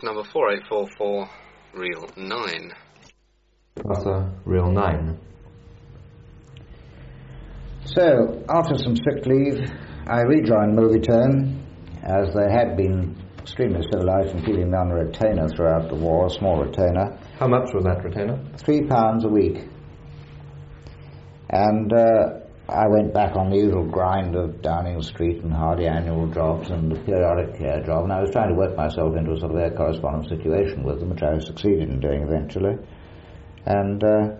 number 4844, Reel 9. Arthur, Reel 9. So, after some sick leave, I rejoined Movietone, as they had been extremely civilised in keeping me on a retainer throughout the war, a small retainer. How much was that retainer? £3 a week. And I went back on the usual grind of Downing Street and hardy annual jobs and the periodic care job, and I was trying to work myself into a sort of air correspondence situation with them, which I succeeded in doing eventually. And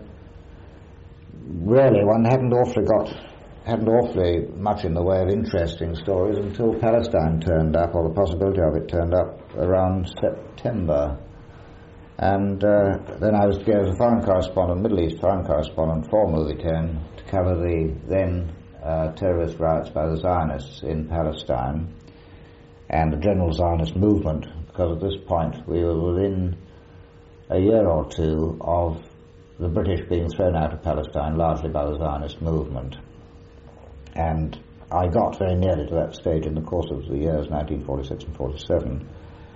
really, one hadn't awfully much in the way of interesting stories until Palestine turned up, or the possibility of it turned up, around September. And then I was to go as a foreign correspondent, Middle East foreign correspondent for Movietone, to cover the then terrorist riots by the Zionists in Palestine and the general Zionist movement, because at this point we were within a year or two of the British being thrown out of Palestine, largely by the Zionist movement. And I got very nearly to that stage in the course of the years 1946 and 47.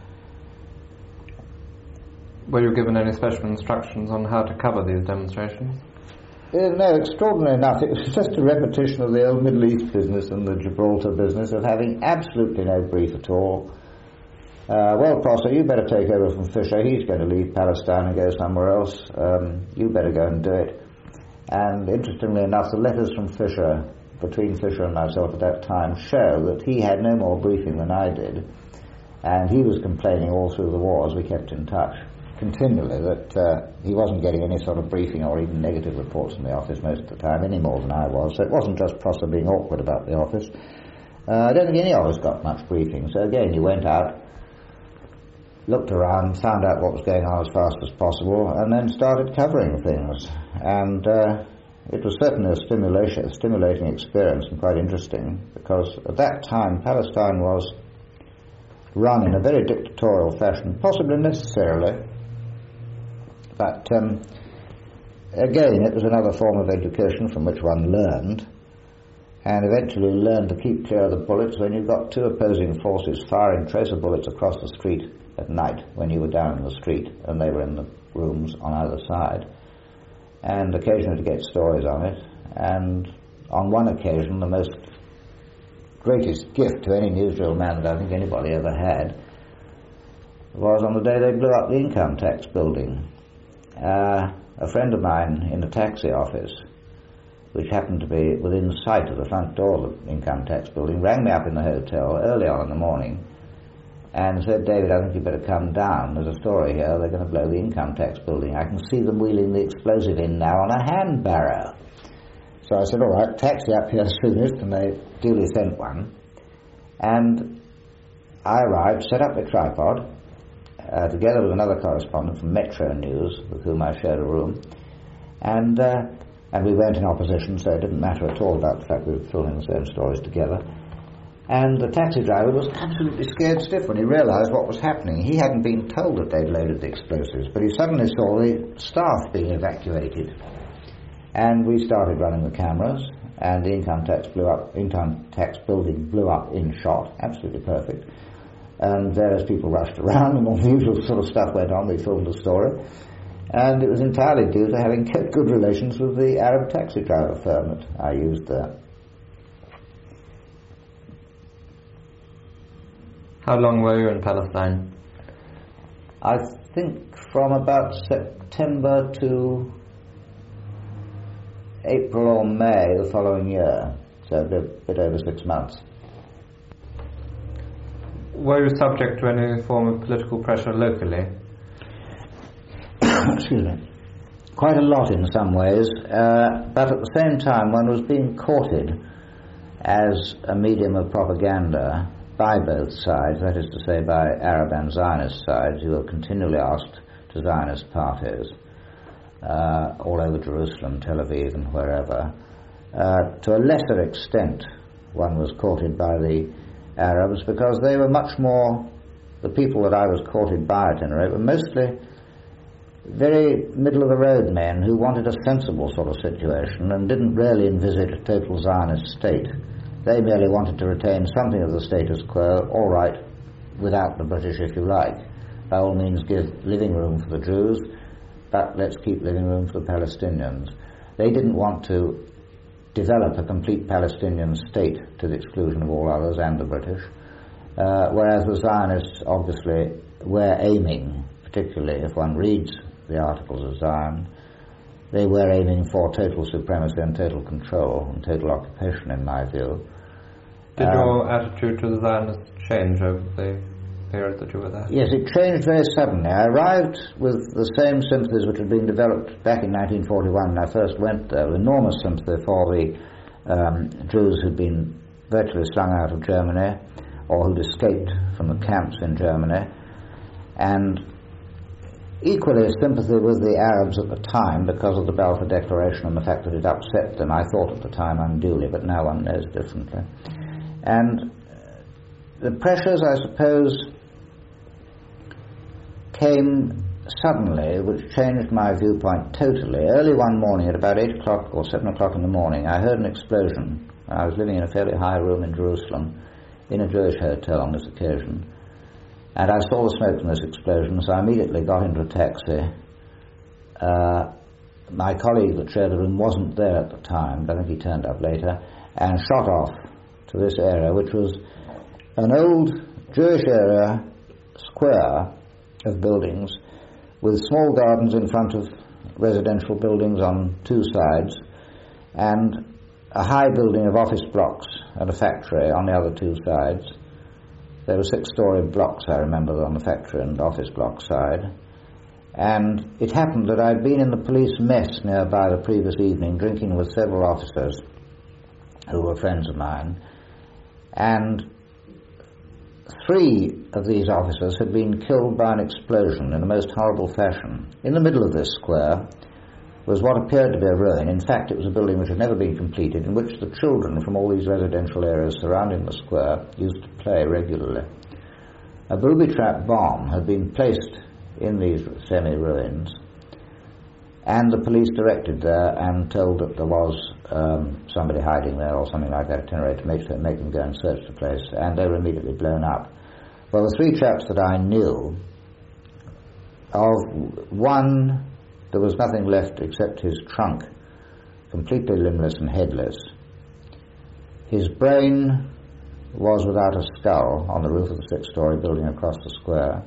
Were you given any special instructions on how to cover these demonstrations? No, extraordinary enough, it was just a repetition of the old Middle East business and the Gibraltar business of having absolutely no brief at all. Well, Prosser, you better take over from Fisher. He's going to leave Palestine and go somewhere else. You better go and do it. And interestingly enough, the letters from Fisher, between Fisher and myself at that time, show that he had no more briefing than I did. And he was complaining all through the war, as we kept in touch continually, that he wasn't getting any sort of briefing or even negative reports from the office most of the time, any more than I was. So it wasn't just Prosser being awkward about the office. I don't think any of us got much briefing. So again, you went out, looked around, found out what was going on as fast as possible, and then started covering things. And it was certainly a stimulating experience and quite interesting, because at that time Palestine was run in a very dictatorial fashion, possibly necessarily, but again it was another form of education from which one learned, and eventually learned to keep clear of the bullets when you've got two opposing forces firing tracer bullets across the street at night when you were down in the street and they were in the rooms on either side, and occasionally to get stories on it. And on one occasion, the greatest gift to any newsreel man that I think anybody ever had was on the day they blew up the income tax building. A friend of mine in a taxi office, which happened to be within sight of the front door of the income tax building, rang me up in the hotel early on in the morning and said, "David, I think you better come down. There's a story here. They're going to blow the income tax building. I can see them wheeling the explosive in now on a hand barrow." So I said, "All right, taxi up here soonest," and they duly sent one. And I arrived, set up the tripod, together with another correspondent from Metro News, with whom I shared a room, and we weren't in opposition, so it didn't matter at all about the fact we were filming the same stories together. And the taxi driver was absolutely scared stiff when he realised what was happening. He hadn't been told that they'd loaded the explosives, but he suddenly saw the staff being evacuated. And we started running the cameras, and the income tax building blew up in shot, absolutely perfect. And various people rushed around, and all the usual sort of stuff went on. We filmed the story. And it was entirely due to having kept good relations with the Arab taxi driver firm that I used there. How long were you in Palestine? I think from about September to April or May the following year, so a bit over 6 months. Were you subject to any form of political pressure locally? Excuse me. Quite a lot in some ways, but at the same time one was being courted as a medium of propaganda by both sides, that is to say by Arab and Zionist sides, who were continually asked to Zionist parties all over Jerusalem, Tel Aviv and wherever. To a lesser extent one was courted by the Arabs, because they were much more, the people that I was courted by at any rate, were mostly very middle-of-the-road men who wanted a sensible sort of situation and didn't really envisage a total Zionist state. They merely wanted to retain something of the status quo, all right, without the British, if you like, by all means give living room for the Jews, but let's keep living room for the Palestinians. They didn't want to develop a complete Palestinian state to the exclusion of all others and the British, whereas the Zionists obviously were aiming, particularly if one reads the articles of Zion, they were aiming for total supremacy and total control and total occupation, in my view. Did your attitude to the Zionists change over the period that you were there? Yes, it changed very suddenly. I arrived with the same sympathies which had been developed back in 1941 when I first went there, with enormous sympathy for the Jews who'd been virtually slung out of Germany or who'd escaped from the camps in Germany, and equally sympathy with the Arabs at the time because of the Balfour Declaration and the fact that it upset them, I thought at the time unduly, but now one knows differently. And the pressures, I suppose, came suddenly, which changed my viewpoint totally. Early one morning at about 8 o'clock or 7 o'clock in the morning, I heard an explosion. I was living in a fairly high room in Jerusalem, in a Jewish hotel on this occasion, and I saw the smoke from this explosion, so I immediately got into a taxi. My colleague that shared the room wasn't there at the time, but I think he turned up later, and shot off to this area, which was an old Jewish area square of buildings with small gardens in front of residential buildings on two sides and a high building of office blocks and a factory on the other two sides. There were 6-story blocks, I remember, on the factory and office block side. And it happened that I'd been in the police mess nearby the previous evening drinking with several officers who were friends of mine, and 3 of these officers had been killed by an explosion in the most horrible fashion. In the middle of this square was what appeared to be a ruin. In fact, it was a building which had never been completed, in which the children from all these residential areas surrounding the square used to play regularly. A booby-trap bomb had been placed in these semi-ruins, and the police directed there and told that there was somebody hiding there or something like that, at any rate, to make them go and search the place, and they were immediately blown up. Well, the 3 chaps that I knew, of one, there was nothing left except his trunk, completely limbless and headless. His brain was without a skull on the roof of the 6-story building across the square,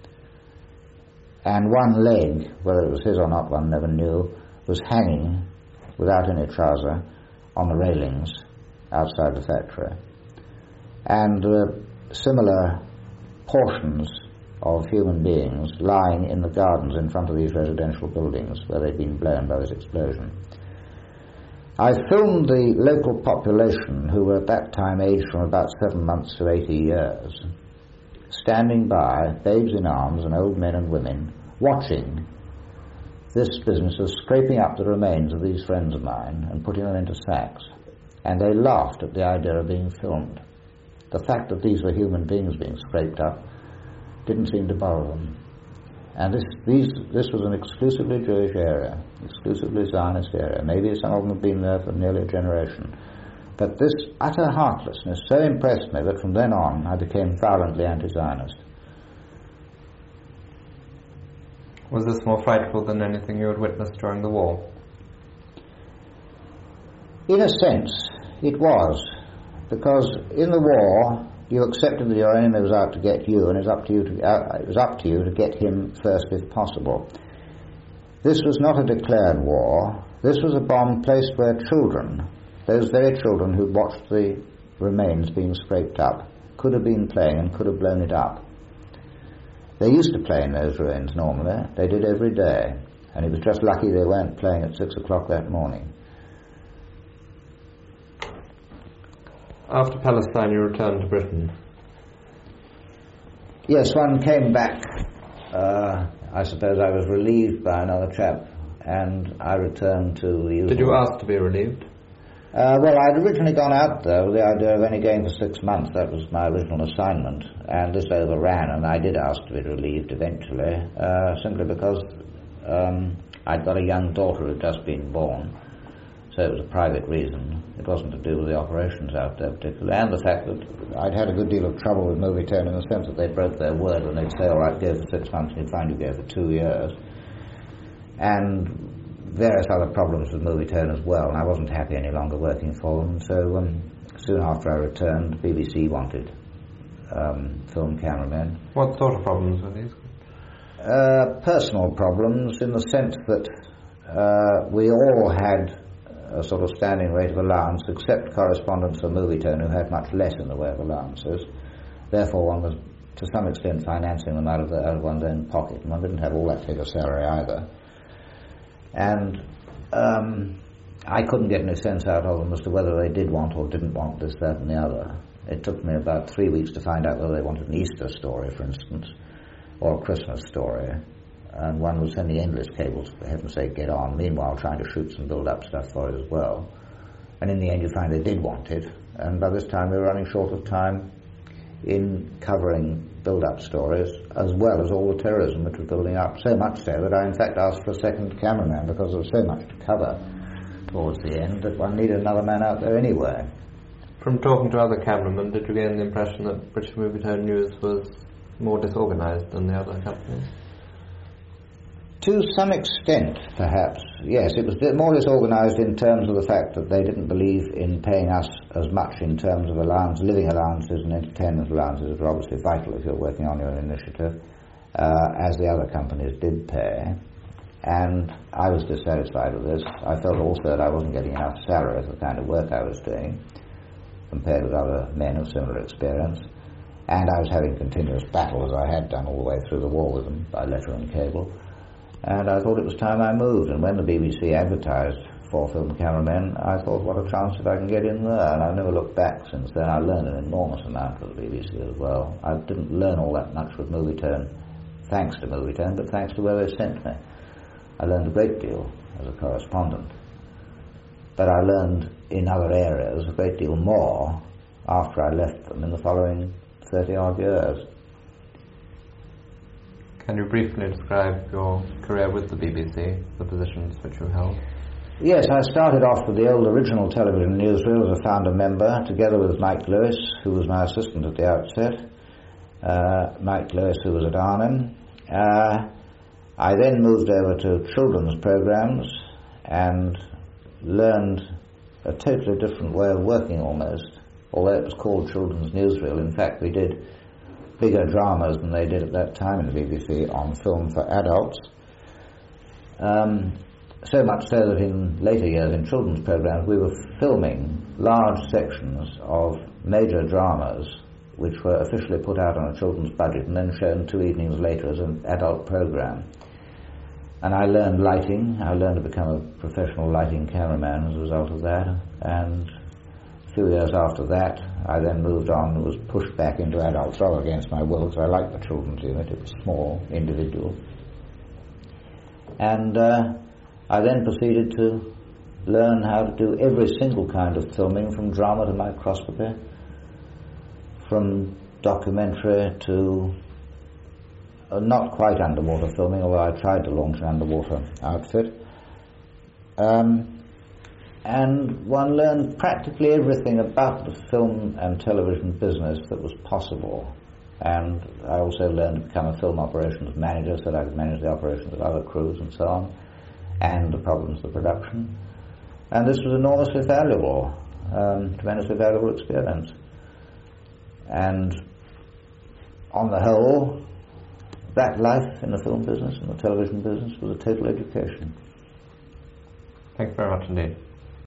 and one leg, whether it was his or not one never knew, was hanging without any trouser on the railings outside the factory. And similar portions of human beings lying in the gardens in front of these residential buildings where they'd been blown by this explosion. I filmed the local population, who were at that time aged from about 7 months to 80 years, standing by, babes in arms and old men and women, watching this business of scraping up the remains of these friends of mine and putting them into sacks. And they laughed at the idea of being filmed. The fact that these were human beings being scraped up didn't seem to bother them. And this was an exclusively Jewish area, exclusively Zionist area. Maybe some of them had been there for nearly a generation. But this utter heartlessness so impressed me that from then on I became violently anti-Zionist. Was this more frightful than anything you had witnessed during the war? In a sense, it was, because in the war you accepted that your enemy was out to get you, and it was up to you to get him first if possible. This was not a declared war. This was a bomb placed where children, those very children who watched the remains being scraped up, could have been playing and could have blown it up. They used to play in those ruins normally. They did every day, and it was just lucky they weren't playing at 6 o'clock that morning. After Palestine, you returned to Britain. Yes, one came back. I suppose I was relieved by another chap, and I returned to the usual. Did you ask to be relieved? Well, I'd originally gone out there with the idea of only going for 6 months. That was my original assignment, and this overran, and I did ask to be relieved eventually, simply because I'd got a young daughter who had just been born, So it was a private reason. It wasn't to do with the operations out there particularly, and the fact that I'd had a good deal of trouble with Movietone in the sense that they broke their word when they'd say, all right, go for 6 months, and you'd find you go for 2 years. And various other problems with Movietone as well, and I wasn't happy any longer working for them. So soon after I returned, the BBC wanted film cameramen. What sort of problems were these? Personal problems, in the sense that we all had a sort of standing rate of allowance, except correspondents for Movietone, who had much less in the way of allowances. Therefore, one was to some extent financing them out of one's own pocket, and one didn't have all that big a salary either. And I couldn't get any sense out of them as to whether they did want or didn't want this, that and the other. It took me about 3 weeks to find out whether they wanted an Easter story, for instance, or a Christmas story. And one was sending endless cables, for heaven's sake, get on, meanwhile trying to shoot some build-up stuff for it as well. And in the end you find they did want it, and by this time we were running short of time in covering build-up stories, as well as all the terrorism which was building up, so much so that I in fact asked for a second cameraman, because there was so much to cover towards the end that one needed another man out there anyway. From talking to other cameramen, did you gain the impression that British Movietone News was more disorganised than the other companies? To some extent, perhaps, yes. It was more disorganised in terms of the fact that they didn't believe in paying us as much in terms of living allowances and entertainment allowances, which are obviously vital if you're working on your initiative, as the other companies did pay. And I was dissatisfied with this. I felt also that I wasn't getting enough salary for the kind of work I was doing, compared with other men of similar experience. And I was having continuous battle, as I had done all the way through the war with them, by letter and cable. And I thought it was time I moved, and when the BBC advertised for film cameramen, I thought, what a chance if I can get in there, and I've never looked back since then. I learned an enormous amount with the BBC as well. I didn't learn all that much with Movietone, thanks to Movietone, but thanks to where they sent me. I learned a great deal as a correspondent, but I learned in other areas a great deal more after I left them in the following 30-odd years. Can you briefly describe your career with the BBC, the positions which you held? Yes, I started off with the old original television newsreel as a founder member, together with Mike Lewis, who was my assistant at the outset. Mike Lewis, who was at Arnhem. I then moved over to children's programs and learned a totally different way of working almost, although it was called Children's Newsreel. In fact, we did bigger dramas than they did at that time in the BBC on film for adults. So much so that in later years in children's programs we were filming large sections of major dramas which were officially put out on a children's budget and then shown 2 evenings later as an adult program. And I learned lighting. I learned to become a professional lighting cameraman as a result of that. And a few years after that, I then moved on and was pushed back into adults rather against my will, because I liked the children's unit. It was small, individual. And I then proceeded to learn how to do every single kind of filming, from drama to microscopy, from documentary to not quite underwater filming, although I tried to launch an underwater outfit. And one learned practically everything about the film and television business that was possible. And I also learned to become a film operations manager, so that I could manage the operations of other crews and so on, and the problems of production. And this was enormously valuable, tremendously valuable experience. And on the whole, that life in the film business and the television business was a total education. Thanks very much indeed.